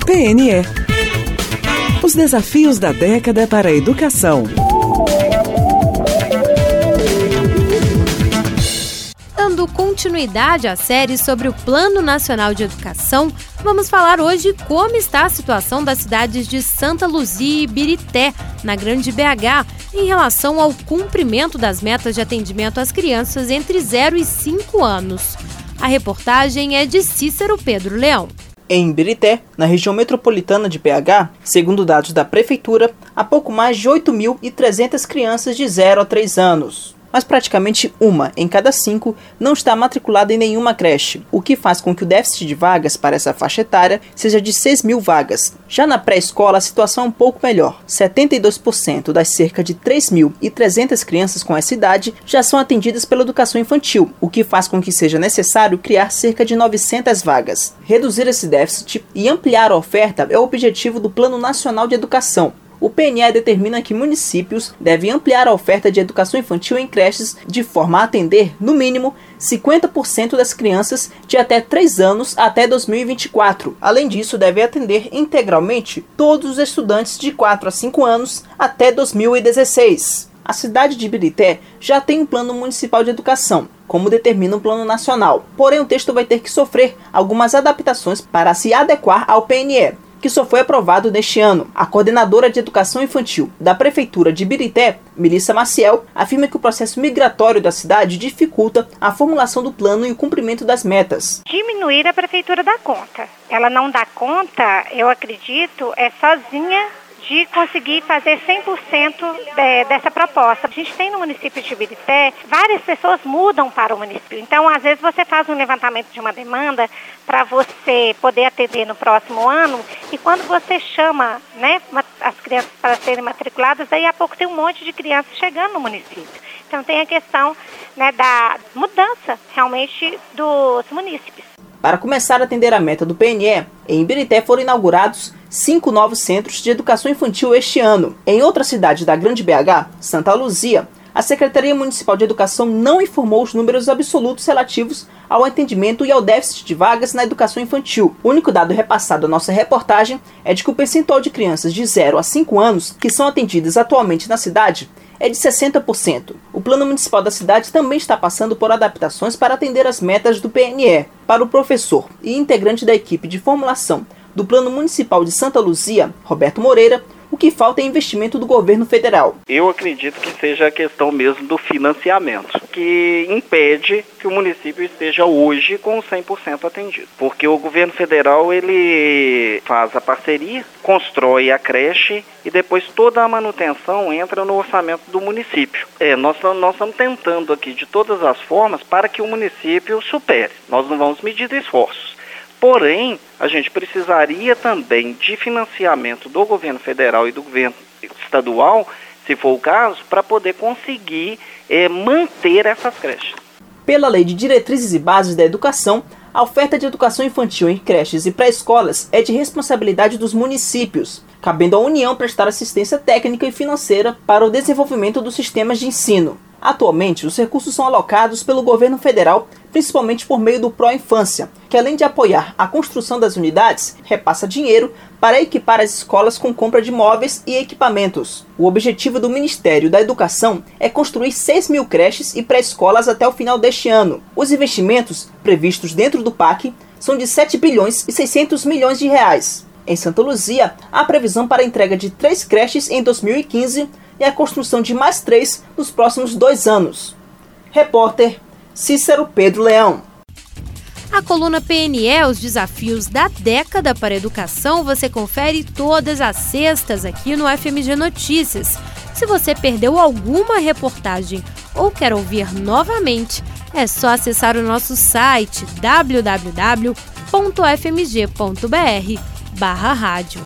PNE. Os desafios da década para a educação. Dando continuidade à série sobre o Plano Nacional de Educação, vamos falar hoje como está a situação das cidades de Santa Luzia e Ibirité, na Grande BH, em relação ao cumprimento das metas de atendimento às crianças entre 0 e 5 anos. A reportagem é de Cícero Pedro Leão. Em Ibirité, na região metropolitana de BH, segundo dados da Prefeitura, há pouco mais de 8.300 crianças de 0 a 3 anos. Mas praticamente uma em cada 5 não está matriculada em nenhuma creche, o que faz com que o déficit de vagas para essa faixa etária seja de 6.000 vagas. Já na pré-escola, a situação é um pouco melhor. 72% das cerca de 3.300 crianças com essa idade já são atendidas pela educação infantil, o que faz com que seja necessário criar cerca de 900 vagas. Reduzir esse déficit e ampliar a oferta é o objetivo do Plano Nacional de Educação. O PNE determina que municípios devem ampliar a oferta de educação infantil em creches de forma a atender, no mínimo, 50% das crianças de até 3 anos até 2024. Além disso, deve atender integralmente todos os estudantes de 4 a 5 anos até 2016. A cidade de Ibirité já tem um plano municipal de educação, como determina o plano nacional. Porém, o texto vai ter que sofrer algumas adaptações para se adequar ao PNE, que só foi aprovado neste ano. A coordenadora de educação infantil da Prefeitura de Ibirité, Melissa Maciel, afirma que o processo migratório da cidade dificulta a formulação do plano e o cumprimento das metas. Diminuir a Prefeitura dá conta. Ela não dá conta, eu acredito, sozinha de conseguir fazer 100% dessa proposta. A gente tem no município de Ibirité, várias pessoas mudam para o município. Então, às vezes, você faz um levantamento de uma demanda para você poder atender no próximo ano, e quando você chama, as crianças para serem matriculadas, daí a pouco tem um monte de crianças chegando no município. Então, tem a questão da mudança, realmente, dos munícipes. Para começar a atender a meta do PNE, em Ibirité foram inaugurados 5 novos centros de educação infantil este ano. Em outra cidade da Grande BH, Santa Luzia, a Secretaria Municipal de Educação não informou os números absolutos relativos ao atendimento e ao déficit de vagas na educação infantil. O único dado repassado à nossa reportagem é de que o percentual de crianças de 0 a 5 anos que são atendidas atualmente na cidade é de 60%. O plano municipal da cidade também está passando por adaptações para atender as metas do PNE. Para o professor e integrante da equipe de formulação do Plano Municipal de Santa Luzia, Roberto Moreira, o que falta é investimento do governo federal. Eu acredito que seja a questão mesmo do financiamento, que impede que o município esteja hoje com 100% atendido. Porque o governo federal, ele faz a parceria, constrói a creche e depois toda a manutenção entra no orçamento do município. Nós estamos tentando aqui de todas as formas para que o município supere. Nós não vamos medir esforços. Porém, a gente precisaria também de financiamento do governo federal e do governo estadual, se for o caso, para poder conseguir manter essas creches. Pela Lei de Diretrizes e Bases da Educação, a oferta de educação infantil em creches e pré-escolas é de responsabilidade dos municípios, cabendo à União prestar assistência técnica e financeira para o desenvolvimento dos sistemas de ensino. Atualmente, os recursos são alocados pelo governo federal, principalmente por meio do Pró-Infância, que além de apoiar a construção das unidades, repassa dinheiro para equipar as escolas com compra de móveis e equipamentos. O objetivo do Ministério da Educação é construir 6.000 creches e pré-escolas até o final deste ano. Os investimentos previstos dentro do PAC são de 7 bilhões e 600 milhões de reais. Em Santa Luzia, há previsão para a entrega de 3 creches em 2015 e a construção de mais 3 nos próximos 2 anos. Repórter Cícero Pedro Leão. A coluna PNE, os desafios da década para a educação, você confere todas as sextas aqui no FMG Notícias. Se você perdeu alguma reportagem ou quer ouvir novamente, é só acessar o nosso site www.fmg.br/rádio.